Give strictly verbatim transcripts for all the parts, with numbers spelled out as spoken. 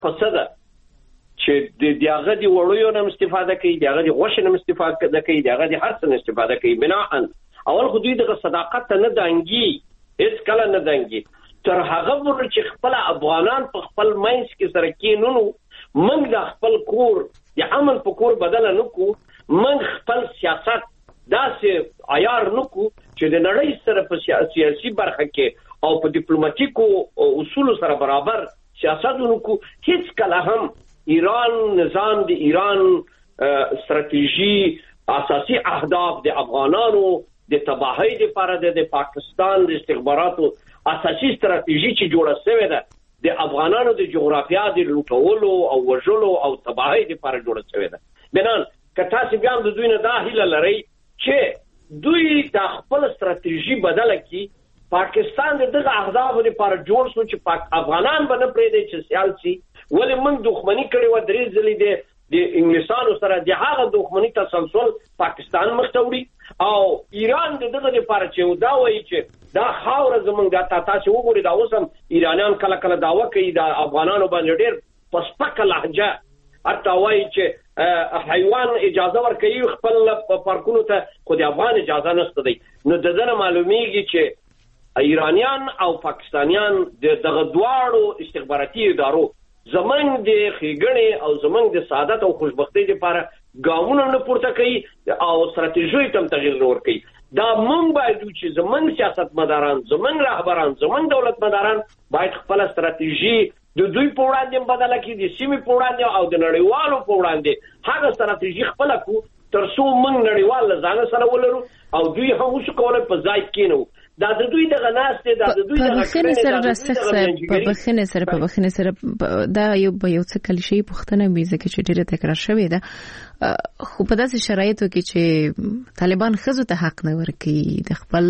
پسه ده چې د هغه د وړیو نه استفاده کوي، د هغه د غوښې نه استفاده کوي، د هغه د هر څه نه استفاده کوي. بناءً اول خو دوی دغه صداقت ته نه دانګي، هیڅ کله نه دانګي. تر هغه پورې چې خپل افغانان په خپل منځ کې سره کېنونو، موږ د خپل کور د امن په کور بدل نه کو، موږ خپل سیاست داسې عیار نه کو چې د نړۍ سره په سیاسي برخه کې او په ډیپلوماټیکو اصولو سره برابر سیاست ونکو. هیڅ کله هم ایران نظام د ایران استراتیژي اساسي اهداف د افغانانو د تباهۍ لپاره د پاکستان د استخباراتو اساسي استراتیژي چې جوړه شوې ده د افغانانو د جغرافیا د لوټولو او وژلو او تباهۍ لپاره جوړه شوې ده. بنان که تاسو بیا د دوی نه دا هیله لرئ چې دوی د خپل استراتیژي بدله کړي، پاکستان د دغه اهدافو لپاره جوړ شو چې پاک افغانان به نه پرېږدي چې سیال شي. ولې موږ دښمني کړې وه درې ځلې د د انګلیسانو سره، د هغه دښمني تسلسل پاکستان مخ ته وړي او ایران د دغه لپاره چې دا وایي چې دا خاوره زموږ دا تاسو وګورئ دا اوس هم ایرانیان کله کله دعوه کوي د افغانانو باندې ډېر په سپکه لهجه حتی وایي چې حیوان اجازه ورکوي خپل پارکونو ته، خو د افغان اجازه نشته دی. نو د دې نه معلومیږي چې ایرانیان او پاکستانیان د دغه دواړو استخباراتي ادارو زمنګ د ښېګڼې او زمنګ د سعادت او خوشبختۍ لپاره ګامونه نه پورته کوي او استراتیژۍ ته هم تغیر نه ورکوي. دا موږ باید چې زمنګ سیاستمداران، زمنګ رهبران، زمنګ دولتمداران باید خپل استراتیژي د دوی په وړاندې بدله کړي، د سیمې په وړاندې او د نړیوالو په وړاندې هغه استراتیژي خپله کړو تر څو موږ نړیوال له ځانه سره ولرو او دوی هم وشو کولی په ځای کېنو. دا د دوی دغه ناستې دا د دوی دغه بخښنې سره راسخ صاحب په بخښنې سره په بخښنې سره دا یو به یو څه کلیشې پوښتنه وي ځکه چې ډېره تکرار شوې ده، خو په داسې شرایطو کې چې طالبان ښځو ته حق نه ورکوي، د خپل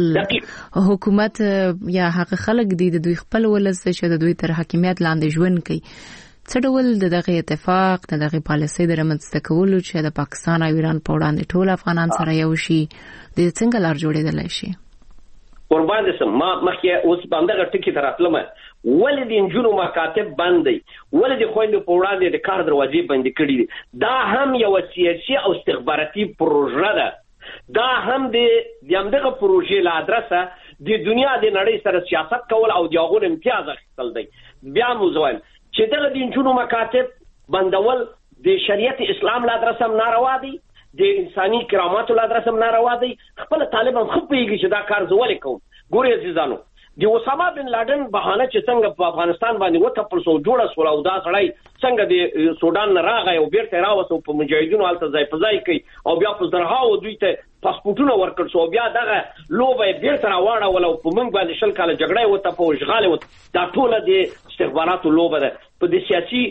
حکومت یا هغه خلک دي د دوی خپل ولس چې د دوی تر حاکمیت لاندې ژوند کوي، څه ډول د دغه اتفاق د دغه پالیسۍ د رامنځته کولو چې د پاکستان او ایران په وړاندې ټول افغانان سره یو شي د څنګه لار جوړېدلی شي؟ قربان دې سم، ما مخکې اوس باندې ټکی تر اتلمه ولې د انجونو مکاتب بند دي، ولې د خويندو په وړاندې د کار دروازې بند کړي دي. دا هم یو سیاسي او استخباراتي پروژه ده. دا هم د دغه پروژې له ادرسه د دنیا د نړۍ سره سیاست کول او د هغو امتیاز اخیستل دی. بیا مو زوایم چې دغه د انجونو مکاتب بندول د شریعت اسلام له ادرسه هم ناروا دي، د انساني کراماتو له ادرسه هم ناروا دی. خپل طالب هم خو پیږي چې دا کار زولې کوم. ګوري عزیزانو، د اسامه بن لادن بهانه چې څنګه په افغانستان باندې وټپل سو جوړه سول او دا سړی څنګه د سودان نه راغی او بیرته راوسو په مجاهدینو حالت ځای په ځای کوي او بیا په زرهاو دوی ته پاسپورتونه ورکړ سو، بیا دغه لوبه بیرته راوړه ولو په موږ باندې شل کاله جګړه وته په اشغال وته. دا ټول د استخباراتو لوبه ده په د سیاسي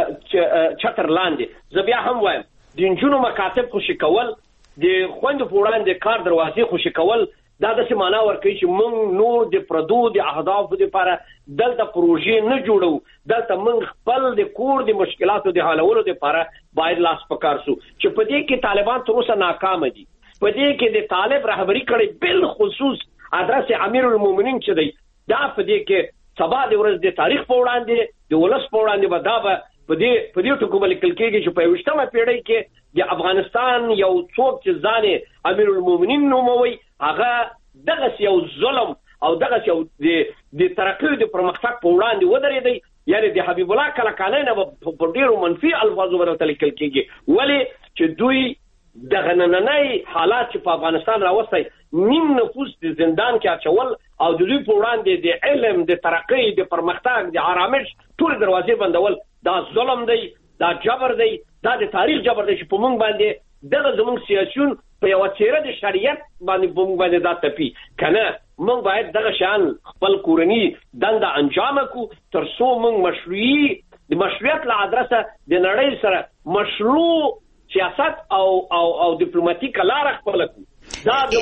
چتر لاندې. زه بیا هم وایم د انجونو مکاتب خوشي کول، د خويندو په وړاندې کار دروازې خوشي کول، دا د څه معنا ورکوي چې موږ نور د پردو د اهدافو لپاره دلته پروژې نه جوړو، دلته موږ خپل د کور د مشکلاتو د حلولو لپاره باید لاس پکار سو. چې په دې کې طالبان تر اوسه ناکام دي، په دې کې د طالب رهبری کړي بل خصوص ادرس امیر المؤمنین چې دی، دا په دې کې سبا د ورځ د تاریخ په وړاندې د ولس په وړاندې به دا به په دې په دې ټکو باندې کل کېږي چې په یوشتمه پیړۍ کې د افغانستان یو څوک چې ځان امیر المؤمنین نوموي هغه دغه یو ظلم او دغه یو د ترقۍ د پرمختګ په وړاندې ودرېدی. یعنی د حبیب الله کلکانۍ نه په ډېرو منفي الفاظو باندې لیکل کېږي. ولې چې دوی دغه نننۍ حالات چې په افغانستان راوستی نیم نفوس د زندان کې اچول او د دوی په وړاندې د علم د ترقۍ د پرمختګ د آرامش ټول دروازې بندول، دا ظلم دی، دا جبر دی، دا د تاریخ جبر دی چې په موږ باندې دغه زموږ سیاسیون په یو چیرې د شریعت باندې په موږ باندې دا تپي کنه. موږ باید دغه شان خپل کورنی دنده انجام کو تر څو موږ مشروعي د مشروعیت له ادرسه د نړۍ سره مشروع سیاست او او او ډیپلوماټیک لار خپل کو. دا د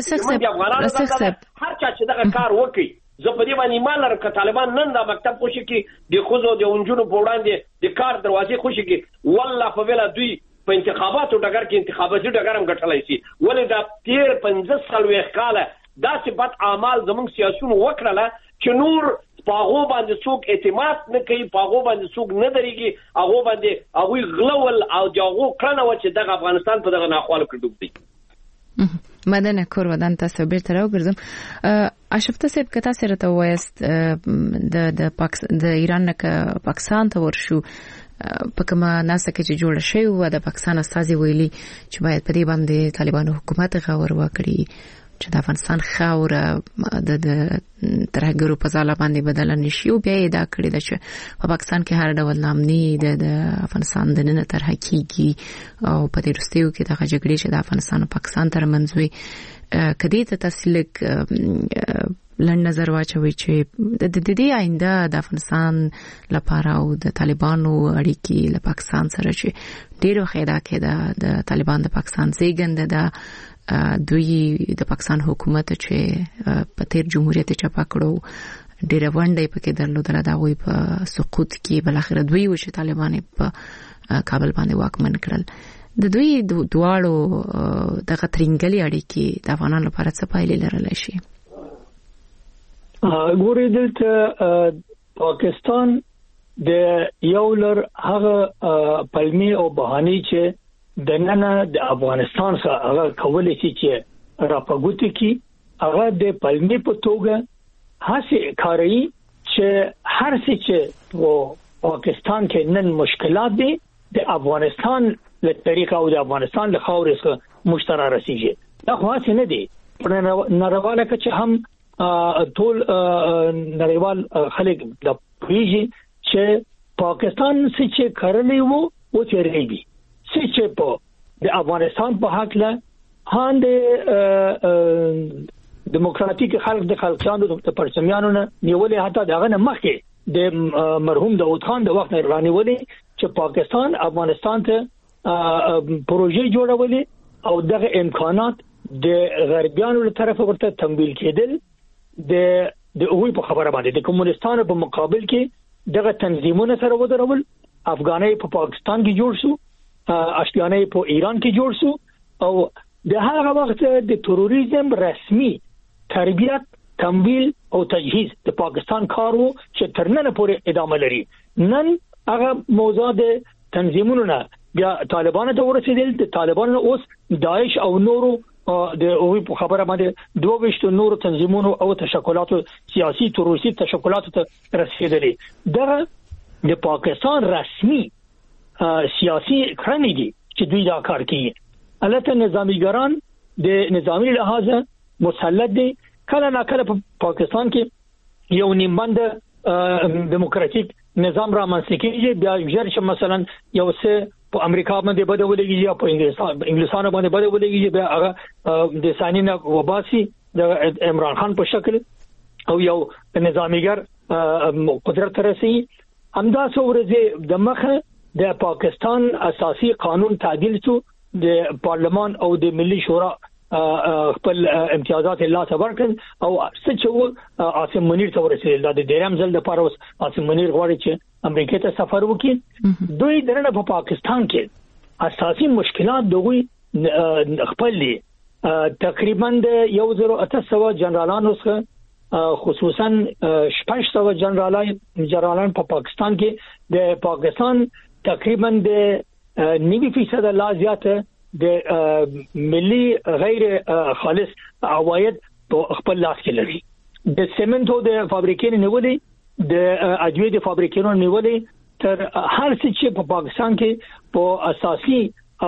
موږ هر چا چې دغه کار وکړي، زه په دې باندې ایمان لرم که طالبان نن دا مکتب خوشي کړي، د ښځو د نجونو په وړاندې د کار دروازې خوشي کړي، والله په ویله دوی په انتخاباتو ډګر کې انتخاباتي ډګر هم ګټلی شي. ولې دا تېر پنځه څلوېښت کاله داسې بد اعمال زموږ سیاسیونو وکړله چې نور پاغو باندې څوک اعتماد نه کوي، پاغو باندې څوک نه درېږي، هغه باندې هغه غلول او دغه کړنه و چې دغه افغانستان په دغه ناخوالو کې ډوب دی. مدنه کور ودان تاسو بیرته راوګرځم. اشفته صاحب کته سره ته وایست د د پاکستان د ایران نه پاکستان ته ورشو په کومه ناسه کې چې جوړ شوی و د پاکستان استازي ویلي چې باید په دې باندې طالبانو حکومت غور وکړي چې د افغانستان خاوره د ترهګرو په ځاله باندې بدل نشي، او بیا دا کړی د چې په پاکستان کې هر ډول نامني د افغانستان د نن تر حقيقي او په دې وروستیو کې د جګړې چې د افغانستان او پاکستان ترمنځ وي کدی ته تسلیک لن نظر واچوي چې د دې آینده د افغانستان لپاره او د طالبانو اړیکې له پاکستان سره چې ډیرو خیدا کې د طالبان د پاکستان زیږنده د دوی د پاکستان حکومت چې په تیر جمهوریت چپا کړو ډیر ونډه پکې درلودله، دا وی په سقوط کې بل اخر دوی و چې طالبان په کابل باندې واکمن کړل. د دوی دواړو د غترنګلي اړیکې د افغانانو لپاره څه پایلې لرلی شي؟ ګورې دلته پاکستان د یو لر هغه پلمي او بهاني چې د نن د افغانستان سره هغه کولای شي چې راپګوت کی هغه د پلمي په توګه هڅه کوي چې هر څه چې په پاکستان کې نن مشکلات دي د افغانستان له طریقه او د افغانستان له خاورې سره مشترک رسیږي. دا خو څه نه دي په نړیواله کې چې هم ټول نړیوال خلک د پیږي چې پاکستان چې کړلې وو او چې ریږي چې په د افغانستان په حق له هاند دیموکراتیک خلک د خلکانو د پرچمیانو نه نیولې، حتی دغه نه مخکې د مرحوم داود خان د وخت نه رانیولې چې پاکستان افغانستان ته پروژې جوړولې او دغه امکانات د غربیانو له طرفه ورته تمویل کېدل. د د اوی په خبره باندې د کمونستانو په مقابل کې دغه تنظیمونه سره ودرول، افغاني په پاکستان کې جوړ شو، اشتیاني په ایران کې جوړ شو، او د هغه وخت د تروریزم رسمي تربیت، تمویل او تجهیز د پاکستان کارو چې ترنن پورې ادامه لري. نن هغه موضوع د تنظیمونو نه بیا طالبانو ته ورسېدل، د طالبانو اوس داعش او نورو د اوی په خبره باندې دوه وشتو نور تنظیمونو او تشکلاتو سیاسي تروریستي تشکلاتو ته رسیدلي. دغه د پاکستان رسمي سیاسي کړنې دي چې دوی دا کار کوي. البته نظامیګران د نظامی لحاظه مسلط دي، کله نه کله په پاکستان کې یو نیمبند دیموکراتیک نظام را منځته کیږي، بیا ژر مثلا یو څه په امریکا باندې بدولېږي یا په انګلیسان انګلیسانو باندې بدولېږي، بیا هغه د سانینا وباسي د عمران خان په شکل او یو نظامیګر قدرت رسي. همدا څورځي د مخه د پاکستان اساسي قانون تعدیل شو، د پارلمان او د ملي شورا خپل امتیازات الله تبارک او سچو عاصم منیر ته ورسېدل. دا د ډیرم ځل د پاره اوس عاصم منیر غواړي چې امریکا ته سفر وکړي. دوی درنه په پاکستان کې اساسي مشکلات دوی خپل دي. تقریبا د یو زرو اته سوه جنرالانو څخه خصوصا شپږ سوه جنرالان جنرالان په پاکستان کې د پاکستان تقریبا د نوي فیصد لا زیاته د ملي غیر خالص عواید په خپل لاس کې لري. د سیمنټو د فابریکې نیولې، د ادویې د فابریکې نیولې، تر هر څه چې په پاکستان کې په اساسي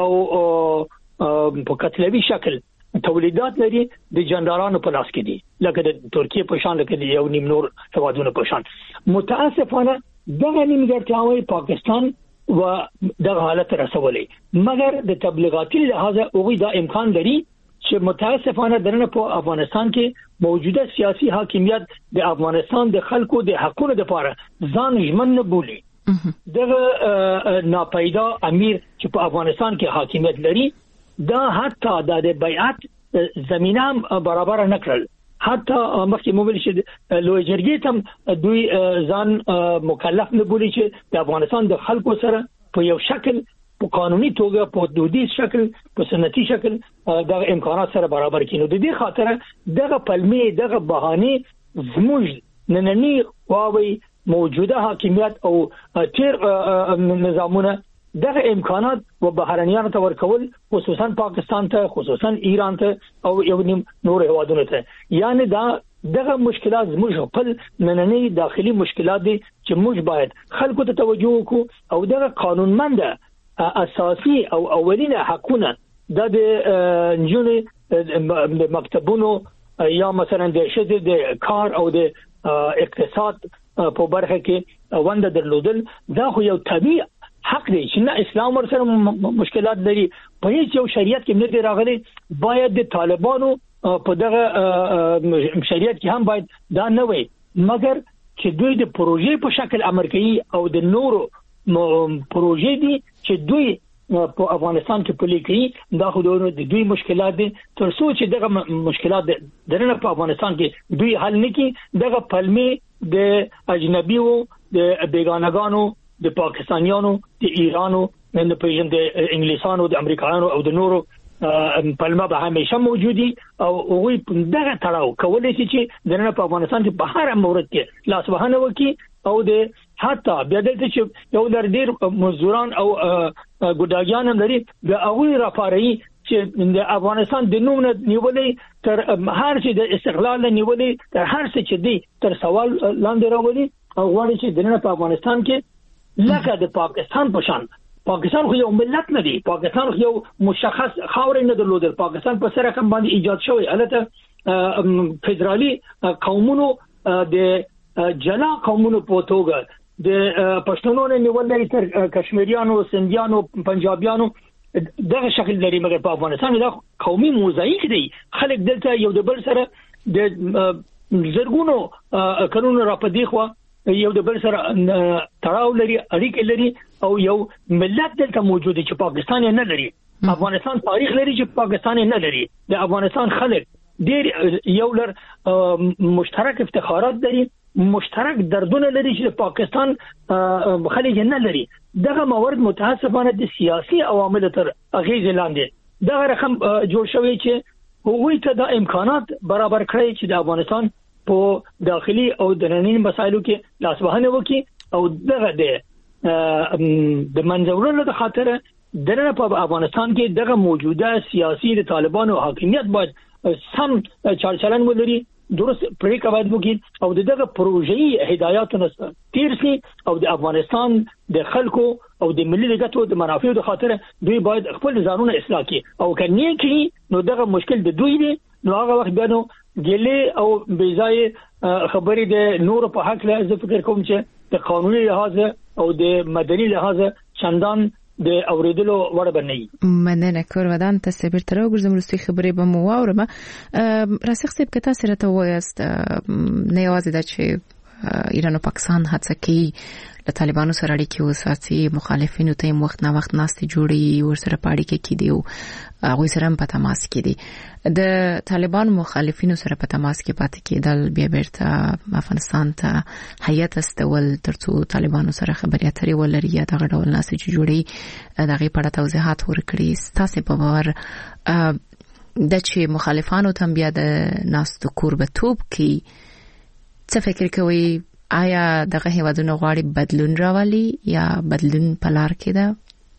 او په کتلوي شکل تولیدات لري د جنرالانو په لاس کې دي، لکه د ترکیه په شان، لکه د یو نیم نور هوادونو په شان. متاسفانه دغه نیمګړتیاوې پاکستان و دغه حالت رسولې، مګر د تبلیغاتي لحاظه اوی دا امکان لري چې متاسفانه درنه په افغانستان کې موجوده سیاسي حاکمیت د افغانستان د خلکو د حقوقو لپاره ځان ژمن نه بولي. دغه ناپیدا امیر چې په افغانستان کې حاکمیت لري، دا حتی د بیعت زمينه برابر نه کړل. حتی مخکې موږ چې لوی جرګې ته دوی ځان مکلف نه بولي چې د افغانستان د خلکو سره په یو شکل، په قانوني توګه، په دودیز شکل، په سنتي شکل د امکانات سره برابر کینو. د دې خاطر دغه پلمې، دغه بهانه زموږ نننی واوي موجوده حاکمیت او تیر نظامونه دغه امکانات و بهرنیانو ته ورکول خصوصا پاکستان ته خصوصا ایران ته او یو نور هیوادونو ته یعنی دا دغه مشکلات زموږ خپل نننی داخلي مشکلات دي چې موږ باید خلکو ته توجه وکړو او دغه قانونمند اساسي او اولینه حقونه د نجونې مکتبونو یا مثلا د شته د کار او د اقتصاد په برخه کې ونده درلودل دا خو یو طبيعي حق دی چې نه اسلام ورسره مشکلات لري په هیڅ یو شریعت کې نه دی راغلي باید د طالبانو په دغه شریعت کې هم باید دا نه وي مګر چې دوی د پروژې په شکل امر کوي او د نورو پروژې دي چې دوی په افغانستان کې پلي کوي دا خو د دوی مشکلات دي تر څو چې دغه مشکلات درنه په افغانستان کې دوی حل نه کړي دغه پلمې د اجنبیو د بیگانگانو د پاکستانیانو د ایرانو د پیژند د انګلیسانو د امریکایانو او د نورو پلمه به همیشه موجودي او وی دغه تړاو کولای شي چې درنه په افغانستان کې په هر مورد کې لاس وهنه وکي او د حتی بیا دلته چې یو لر ډیر مزدوران او ګډاګیان هم لري د هغه رافاري چې د افغانستان د نوم نیولې تر هر څه د استقلال نیولې تر هر څه چې دی تر سوال لاندې راولي او غواړي چې درنه په افغانستان کې لکه د پاکستان په شان پاکستان خو یو ملت نه دی پاکستان خو یو مشخص خاورې نه درلودل پاکستان په سره کوم باندې ایجاد شوی البته فدرالي قومونو د جلا قومونو په توګه د پښتونونو نیولې تر کشمیریانو سندیانو پنجابیانو دغه شکل لري مګر په افغانستان دا قومي موزاییک دی خلک دلته یو د بل سره د زرګونو قانون را پدې خو یو د بل سره تړاو لري اړیکې لري او یو ملت دلته موجود دی چې پاکستان نه لري افغانستان تاریخ لري چې پاکستان نه لري د افغانستان خلک ډیر یو لر مشترک افتخارات لري مشترک دردونه لري چې پاکستان خلک نه لري دغه موارد متاسفانه د سیاسي عوامل تر اغیز لاندې دغه رقم جوړ شوی چې هغوی ته د امکانات برابر کړی چې د افغانستان په داخلي او درنی مسایلو کې لاس وهنه وکي او دغه د د منځورونو د خاطر دغه په افغانستان کې دغه موجوده سیاسي د طالبانو حاکمیت باید سم چارچلن ولري درست پریکړه باید وکړي او دغه پروژې هدایاتونه تیر سي او د افغانستان د خلکو او د ملي ګټو د منافعو د خاطر دوی باید خپل ځانونه اصلاح کړي او کني کې نو دغه مشکل د دوی دی نو هغه وخت بیا نو ګلې او بیځای خبرې د نور په حق له زه فکر کوم چې د قانوني لحاظ او د مدني لحاظ چندان د اوریدلو وړ بنئ مننه کور ودان ته بیرته راوګرځم رسې خبرې به مو واورم راسخ صاحب کته سره ته وایست نه یوازې د چې ایران او پاکستان هڅه کوي د طالبانو سره اړیکې وساتي مخالفینو ته وخت نه وخت ناستې جوړي ورسره پاړي کې کیدي او هغه سره په تماس کې دي د طالبان مخالفینو سره په تماس کې پاتې کېدل بیا بیرته افغانستان ته هیئت استول ترڅو طالبانو سره خبرې اترې ولري یا دغه ډول ناستې چې جوړي دغه په اړه توضیحات ورکړي تاسو په باور د چې مخالفانو ته بیا د ناستو قربتوب کې څه فکر کوي آیا دغه هیوادونه غواړي بدلون راولي یا بدلون په لار کې ده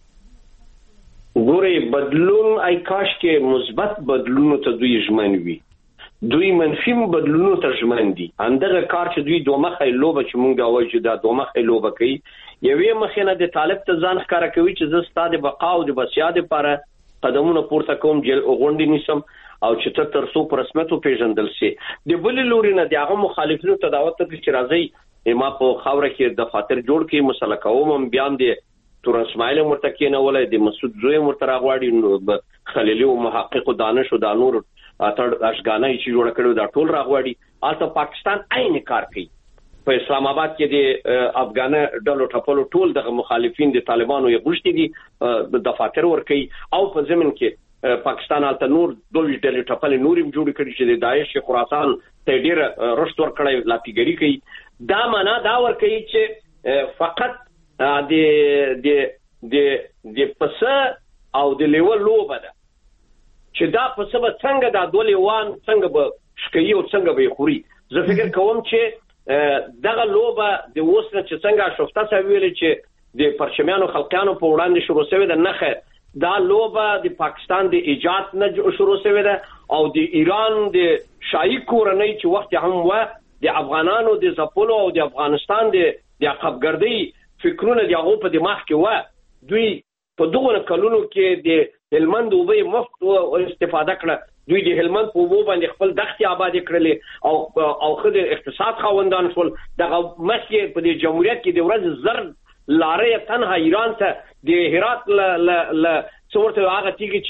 ګوري بدلون ای کاش کې مثبت بدلون ته دوی ژمن وي دوی منفي بدلون ته ژمن دي اندغه کار چې دوی دوه مخې لوبه چې مونږ واجو دا دوه مخې لوبه کوي یوې مخینه د طالب ته ځان ښکارا کوي چې زه ستاسو بقا او د بسیا لپاره قدمونه پورته کوم جل غونډې نیسم او چې تر تر څو پر رسمیت پیژندل شي د بل لوري نه دغه مخالفینو ته دعوت کوي چې راځي ما په خاوره کې د خاطر جوړ کې مسله کوم بیان دي تور اسماعیل مرتکینه ولې د مسعود زوی مرترا غواړي خلیلی او محقق دانش او د نور اتر اشغانه چې جوړ کړو دا ټول راغواړي البته پاکستان عین کار کوي په اسلام آباد کې د افغان ډلو ټپلو ټول د مخالفین د طالبانو یې غوښتي دي د دفاتر ور کوي او په زمين کې پاکستان الته نور دوه ډلې ټپلې نورم جوړ کړي چې د داعش خراسان ته ډیر رشد ور کړی لاتیګری کوي دا معنا دا ور کوي چې فقط د د د د پس او د لیول لوبه ده چې دا پس به څنګه دا دولې وان څنګه به شکایو څنګه به خوري زه فکر کوم چې دغه لوبه د اوس نه چې څنګه شفته سویل چې د پرچمیانو خلقیانو په وړاندې شروع شوې ده نه دا لوبه د پاکستان د ایجاد نه شروع شوې ده او د ایران د شاهي کورنۍ چې وخت هم و د افغانانو د زپلو او د افغانستان د د عقبګردۍ فکرونه د هغه په دماغ کې و دوی په دغه کلونو کې د هلمند وبې مفت استفاده کړه دوی د هلمند په وبو باندې خپل دښتې آباد کړلې او او خدای اقتصاد خوندان شول دغه مشي په د جمهوریت کې د ورځ زر لارې تنها ایران ته د هرات ل ل څورته هغه تیږي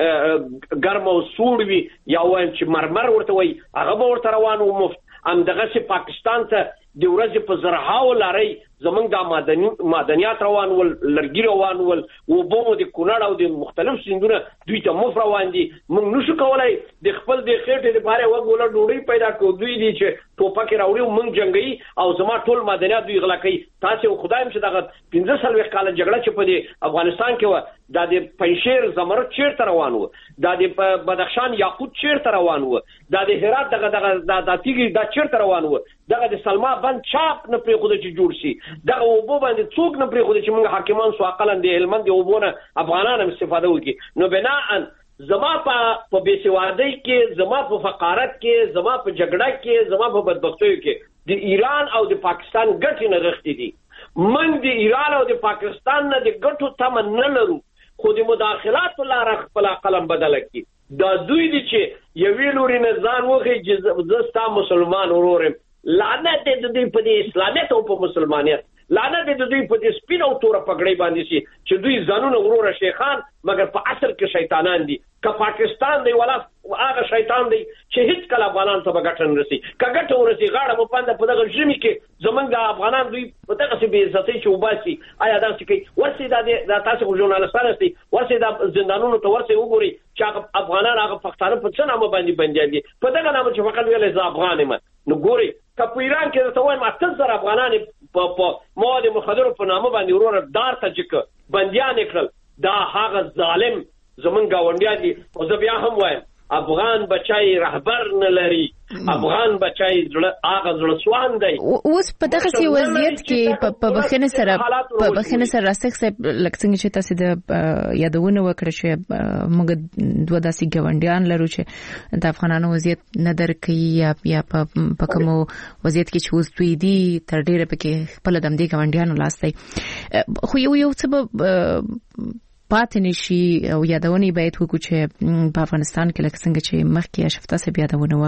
چې ګرم او سوړ وي یا وایي چې مرمر ورته وي هغه ورته روان و مفت ام دغه چې پاکستان ته د ورځې په زرهاو لارې زمونږ د مادني مادنیات روان ول لرګي روان ول او بومو د کونړ او د مختلف سیندونه دوی ته مفت روان دي موږ نشو کولای د خپل د خېټې لپاره وګوله ډوډۍ پیدا کړو دوی دي چې ټوپک راوړي موږ جنگي او زما ټول مادنیات دوی غلا کوي تاسو خدایم چې دغه پنځه سلوي کال جګړه چې په افغانستان کې و د د پنځیر زمرد چیرته روان و د د بدخشان یاقوت چیرته روان و د د هرات دغه دغه د تیږي د چیرته روان و دغه د سلما بند چاپ نه پرې خو د چې جوړ شي دغه وبو باندې څوک نه پرې خو د چې موږ حاکمان سو عقلن د هلمند د وبونه افغانان هم استفاده وکړي نو بناء زما په بیسوادۍ کې زما په فقارت کې زما په جګړه کې زما په بدبختیو کې د ایران او د پاکستان ګټې نه غښتې دي من د ایران او د پاکستان نه د ګټو تمه نه لرو خو د مداخلات لاره خپل قلم بدل کړي دا دوی دي چې یوې لوري نه ځان وخی چې زه ستا مسلمان ورورم لعنت دې دوی په دې اسلامیت او په مسلمانیت لعنت دې دوی په دې سپین او تور پګړې باندې شي چې دوی ځانونه ورور شیخان مګر په اصل کې شیطانان دي که پاکستان دی ولا هغه شیطان دی چې هیڅ کله افغانان ته بغټن رسي کګټ ورسي غاړه مو پاند په دغه ژمي کې زمونږ د افغانان دوی په دغه څه به عزت چې وباسي آیا دا څه کوي ورسي دا تاسو ژورنالستان استي ورسي دا زندانونو ته ورسي وګوري چې افغانان هغه پښتانه په څه نامه باندې بندي دي په دغه نامه چې فقط ویل زه افغان یم نو ګوري که په ایران کې ته وایم اته زره افغانان په مواد مخدر په نامه باندې ورور دار ته چې بنديان کړل دا هغه ظالم زمون گاونډیا دي او زه بیا هم وایم افغان بچای رهبر نه لري افغان بچای زړه هغه زړه سوان دی اوس په دغه سی وضعیت کې په بخنه سره په بخنه سره راستک سه لکڅنګ چې تاسو د یادونه وکړه چې موږ دوه داسې ګاونډیان لرو چې د افغانانو وضعیت نه درکې یا په کوم وضعیت کې چې اوس دوی دي تر ډیره پکې خپل د دې ګاونډیانو لاسته خو یو یو سبب پاتې نشي او یادونه باید وکړو چې په افغانستان کې لکه څنګه چې مخکې شفته سه یادونه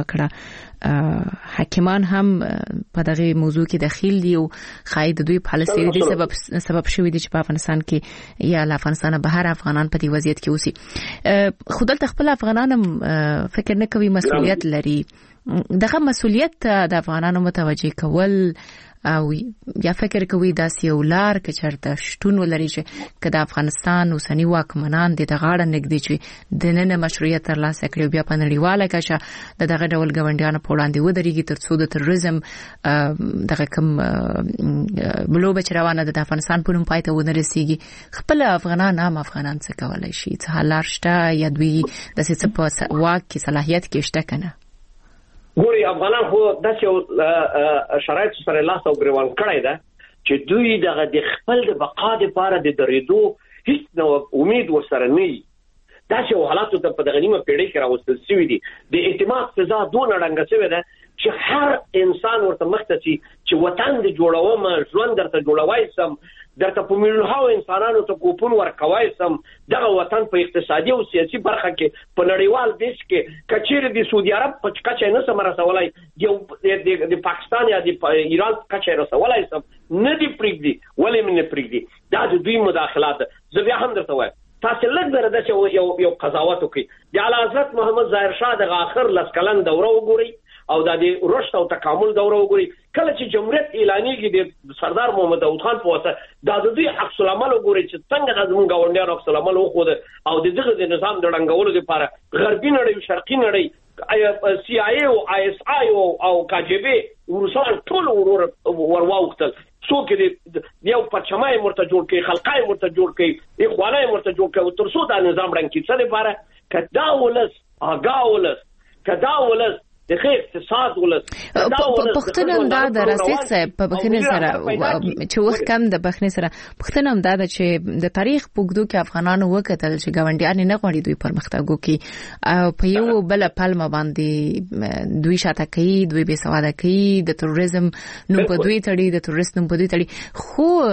وکړه حاکمان هم په دغه موضوع کې داخل دي او خاید دوی پالیسي دي سبب سبب شوی دي چې په افغانستان کې یا له افغانستان بهر افغانان په دې وضعیت کې اوسي خودل تخپل افغانان هم فکر نه کوي مسؤلیت لري دغه مسؤلیت د افغانانو متوجه کول او یا فکر کوي داسې یو لار که چېرته شتون ولري چې که د افغانستان اوسني واکمنان د غاړه نږدې چې د نن مشروعیت ترلاسه کړي بیا په نړیواله کچه د دغه ډول ګاونډیانو په وړاندې ودرېږي تر څو د تروریزم دغه کوم بلوبه چې روانه ده د افغانستان په نوم پای ته ونه رسېږي خپل افغانان هم افغانان څه کولی شي څه حل لار شته یا دوی داسې څه په واک کې صلاحیت کې شته که نه ګوري افغانان خو داسې شرایط سره لاس او ګریوان کړی ده چې دوی دغه د خپل د بقا لپاره د درېدو هیڅ نو امید ورسره نه وي داسې حالاتو ته په دغه نیمه پیړۍ کې راوستل شوي دي د اعتماد فضا دونه ړنګه شوې ده چې هر انسان ورته مخته شي چې وطن دې جوړوم ژوند درته جوړوای سم درته په میلیونونو انسانانو ته کوپون ورکوای سم دغه وطن په اقتصادي او سیاسي برخه کې په نړیوال دیش کې کچېره د سعودي عرب په کچې نه سم رسولای د د پاکستان یا د ایران کچې رسولای سم نه دی پریږدي ولې من نه پریږدي دا د دوی مداخلات زه بیا هم درته وایم تاسو لږ زره د یو یو قضاوت وکړي د اعلی حضرت محمد ظاهر شاه د اخر لسکلن دوره وګوري او د رشد او تکامل دوره وګوري کله چې جمهوریت اعلانېږي د سردار محمد داود خان په واسطه د دوی عکس العمل وګوري چې څنګه د زموږ ګاونډیانو عکس العمل وخوده او د دغه د نظام د ړنګولو لپاره غربي نړۍ شرقي نړۍ سی آی ای او آی اس آی او کا جی بی روسان ټول ورور ورواوختل څوک دې یو پرچمای مرته جوړ کړي خلقای مرته جوړ کړي اخوانای مرته جوړ کړي تر څو دا نظام رنګ کې څه لپاره کدا ولس اگا ولس کدا ولس د ښه اقتصاد ولس پښتنه هم دا د راسخ صاحب په بخنه سره چې وخت کم د بخنه سره پښتنه هم دا چې د تاریخ پوګدو کې افغانانو وکتل چې ګاونډیان نه غواړي دوی پرمختګ وکړي په یو بل پلمه باندې دوی شاته کوي دوی به سواده کوي د تروریزم نو په دوی تړي د تروریست نو په دوی تړي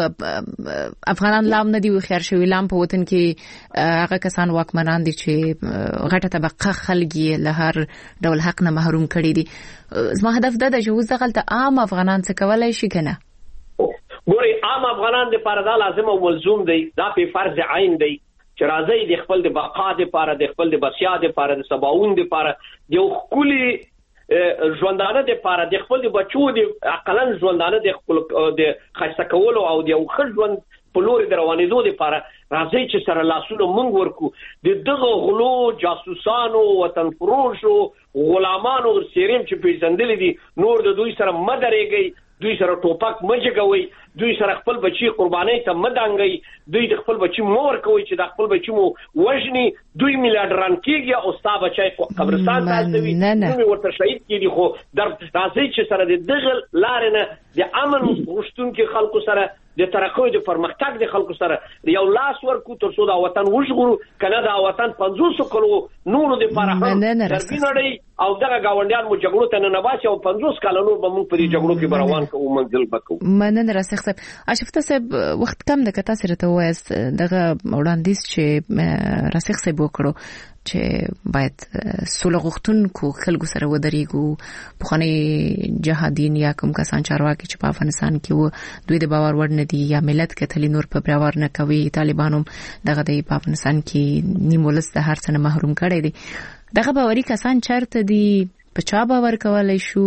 خو افغانان لام نه دی خیر شوی لام په وطن کې هغه کسان واکمنان دي چې غټه طبقه خلګي له هر ډول حق نه محروم کړي دي زما هدف دا دی چې اوس دغه عام افغانان څه کولای شي کنه ګوري عام افغانان د پاره دا لازم او ملزوم دی دا په فرض عین دی چې راځي د خپل د بقا د پاره د خپل د بسیا د پاره د سباوون د پاره یو خولي ژوندانه د پاره د خپل د بچو د عقلن ژوندانه د خپل د خاصه کول او د یو خل ژوند په لوري د روانېدو لپاره راځي چې سره لاسونه مونږ ورکو د دغه غلو جاسوسانو وطن فروشو غلامانو سیریم چې پیژندل دي نور د دوی سره مدرېږي دوی سره ټوپک مجګوي دوی سره خپل بچي قرباني ته مدانګي دوی د خپل بچي مور کوي چې د خپل بچي مو وژني دوی میلیارډران کېږي او ستا بچي قبرستان ته ځي نو ورته شهید کیږي خو در راځي چې سره د دغه لارنه د امن غوښتونکو خلکو سره د ترقۍ د پرمختګ د خلکو سره یو لاس ورکو تر څو دا وطن وژغورو کنه دا وطن پنځوس کلو نور د پاره دربینړی او دغه گاونډیان مو جګړو ته نه باسي او پنځوس کال نور به موږ په دې جګړو کې روان کوو منزل بکو مننه راسخ صاحب اشفته صاحب وخت کم د کتا سره ته وایست دغه وړاندیز چې راسخ صاحب وکړو چې باید سوله غوښتونکو خلکو سره ودرېږو په خاني جهادین یا کوم کسان چارواکي چې په افغانستان کې وو دوی د باور وړ نه دي یا ملت کتلی نور په باور نه کوي طالبانو دغه د افغانستان کې نیمولس د هر څه محروم کړي دي دغه باوري کسان چرته دي په چا باور کولای شو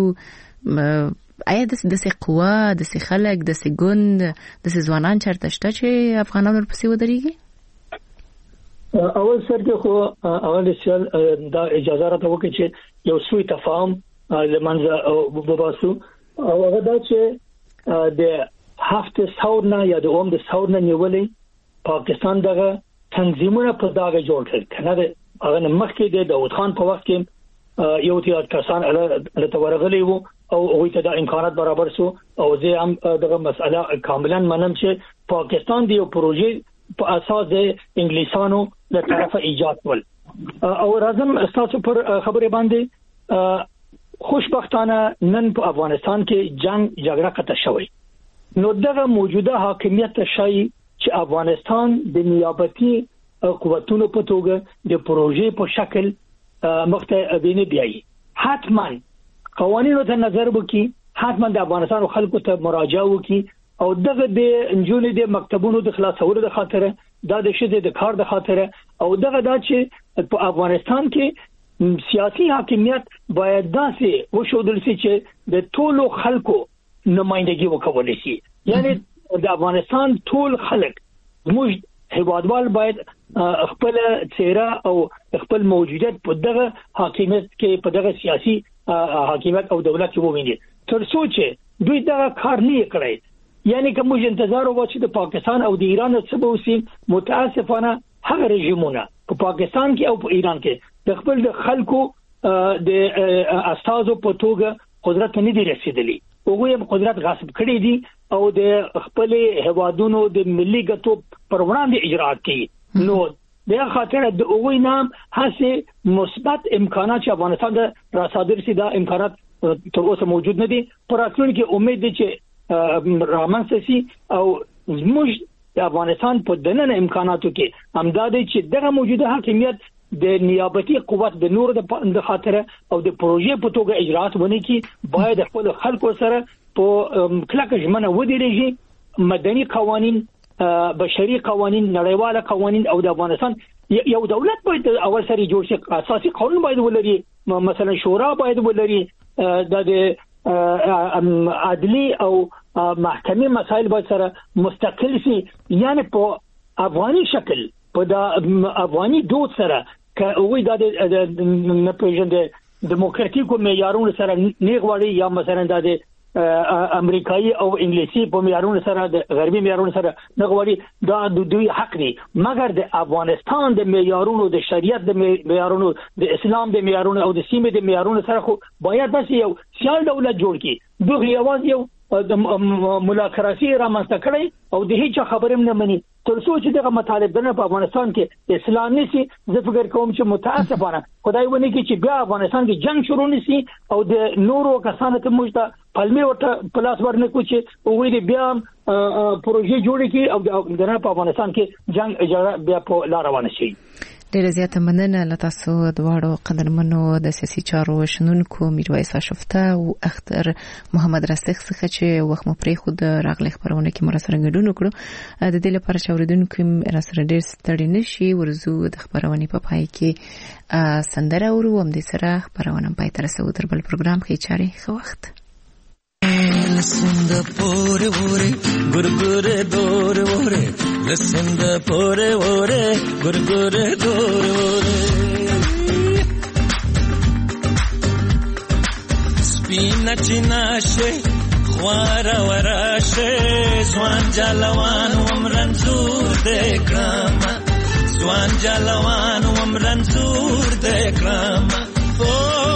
آیا د سې قوا د سې خلک د سې ګوند د سې ځوانان چرته شته چې افغانانو په سی ودرېږي اول سر کې خو اول سوال دا اجازه راته وکړي چې یو سوء تفاهم لمنځه وباسو او هغه دا چې د هفته ثورنا یا د اوم د ثورنا نیولې پاکستان دغه تنظیمونه په داګه جوړ کړ کنه هغه مخکې د داوود خان په وخت کې یو تیار کسان له تورغلي وو او هغه ته د امکانات برابر سو او زه هم دغه مسله کاملا منم چې پاکستان دی یو پروژې په اساس د انګلیسانو له طرفه ایجاد ول او راځم تاسو پر خبره باندې خوشبختانه نن په افغانستان کې جنگ جګړه قطع شوی نو دغه موجوده حاکمیت شای چې افغانستان د نیابتي قوتونو په توګه د پروژې په شکل مخته بینه بیایي حتما قوانینو ته نظر وکړي حتما د افغانستان خلکو ته مراجعه وکړي او دغه د انجونې د مکتبونو د خلاصولو د خاطر دا د شته د کار د خاطر او دغه دا چې په افغانستان کې سیاسي حاکمیت باید داسې وشودل شي چې د ټولو خلکو نمائندګي وکول شي یعنی د افغانستان ټول خلک موږ هیوادوال باید خپل چهره او خپل موجودیت په دغه حاکمیت کې په دغه سیاسي حاکمیت او دولت کې وویني تر څو چې دوی دغه کار نه کوي یعنی که موږ انتظار وکړو چې د پاکستان او د ایران څخه به وسی متاسفانه هغه رژیمونه په پاکستان کې او په ایران کې د خپل د خلکو د استازو په توګه قدرت نه دی رسیدلی هغه هم قدرت غصب کړی دي او د خپل هوادونو د ملي ګټو پر وړاندې اجرات کوي نو د خاطر د هغه نام هڅه مثبت امکانات چې افغانستان د راصادر سي دا امکانات تر اوسه موجود نه دي پر راتلونکي امید دي چې رامنسسي او زموږ د افغانستان په دننه امکاناتو کې امدادي چې دغه موجوده حاکمیت د نیابتي قوت د نور د خاطر او د پروژې په توګه اجرات ونی کې باید خپل خلکو سره په کلک ژمنه ودرېږي مدني قوانين بشري قوانين نړیواله قوانين او د افغانستان یو دولت باید اول سری جوړ شي اساسي قانون باید ولري مثلا شورا باید ولري د عدلی او محکمه مسائل باید سره مستقل شي یعنی په افغاني شکل په د افغاني دود سره که وې د نه پېژندل دیموکراتیکو معیارونو سره نیغ وړي یا مثلا د امریکایي او انګلیسي په معیارونو سره د غربي معیارونو سره نه غواړي دا د دوی حق دی مګر د افغانستان د معیارونو د شریعت د معیارونو د اسلام د معیارونو او د سیمې د معیارونو سره خو باید داسې یو سیال دولت جوړ کړي دوی یوازې یو د ملاکراسي رامنځته کړي او د هیڅ خبرې نه مني تر څو چې دغه مطالب نه په افغانستان کې اسلام نشي زه فکر کوم چې متاسفانه خدای ونی کې چې بیا افغانستان کې جنگ شروع نشي او د نورو کسانو ته موږ ته پلمې ورته پلاس ورنه کوي او وی بیا پروژې جوړې کی او د په افغانستان کې جنگ اجازه بیا په لار روان شي. ډیره زیاته مننه له تاسو دواړو قدرمنو د سیاسي چارو شنونکو میرویس اشرفته او اختر محمد راسخ څخه چې وخت مو پرې خود راغلی خبرونه کې مر سره ګډون وکړو د دې لپاره چې اوریدونکو را سره ډیر ستړي نشي ورزو د خبرونه په پای کې سندره ورو هم د سره خبرونه پای تر رسو تر بل پروګرام کې چاري خو وخت Listen the pore pore gurgure dore ore listen the pore pore gurgure dore ore spina chinashe khwara warashe zwan jalawan umran zur dekrama zwan jalawan umran zur dekrama oh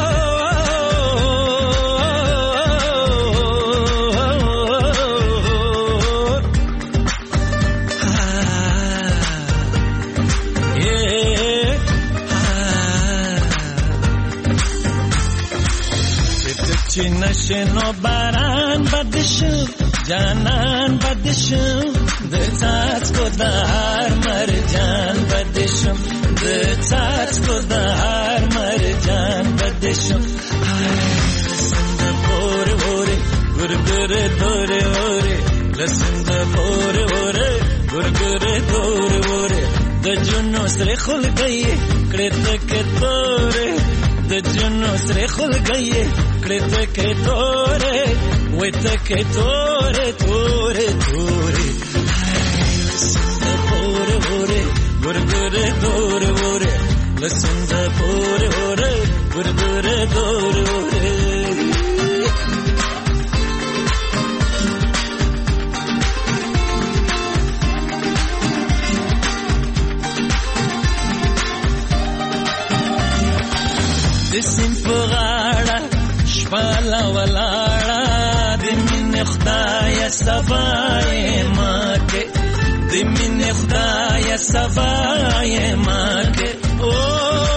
Chinashino baran badishum janan badishum the tats ko dar mar jan badishum the tats ko dar mar jan badishum listen the pore pore gurgure dore ore listen the pore pore gurgure dore ore the junno sre khul gaye kret ke tore the junno sre khul gaye kret ke tore wet ke tore tore tore listen the pore pore gurgure dore ore listen the pore pore gurgure dore ore Disim pagara shpala walara dimin khudaya safaye make dimin khudaya safaye make oh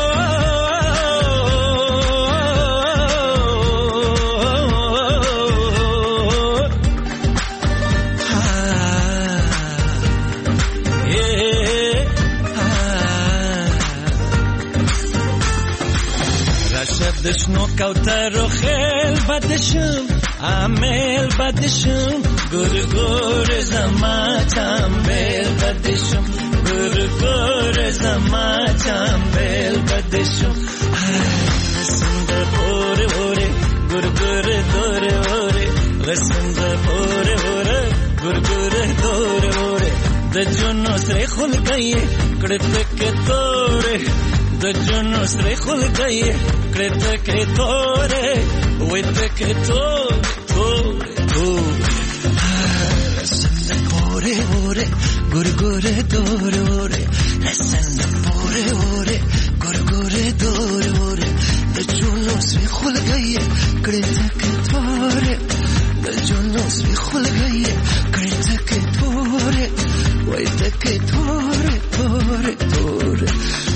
Dishno kautar khel badishum amel badishum gur gur zama chambel badishum gur gur zama chambel badishum listen the pore pore gur gur dore ore listen the pore pore gur gur dore ore the junno sre khul gaye kret ke tore the junno sre khul gaye kret ke tore wet ke tore tore tore listen the pore pore gurgure dore ore listen the pore pore gurgure dore ore the junno sre khul gaye kret ke tore the junno sre khul gaye kret ke tore wet ke tore tore tore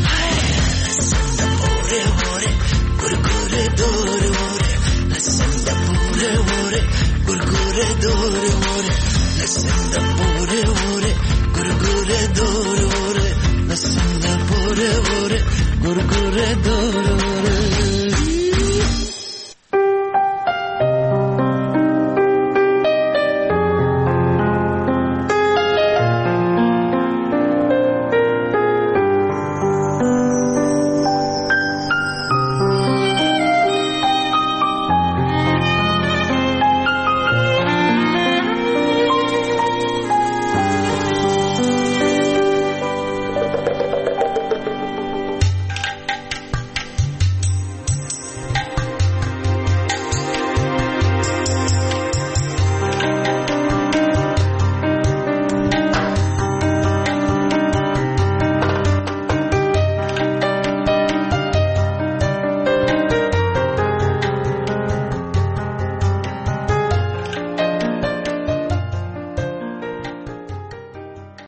Gurgure dore ore listen the pore ore gurgure dore ore listen the pore ore gurgure dore ore listen the pore ore gurgure dore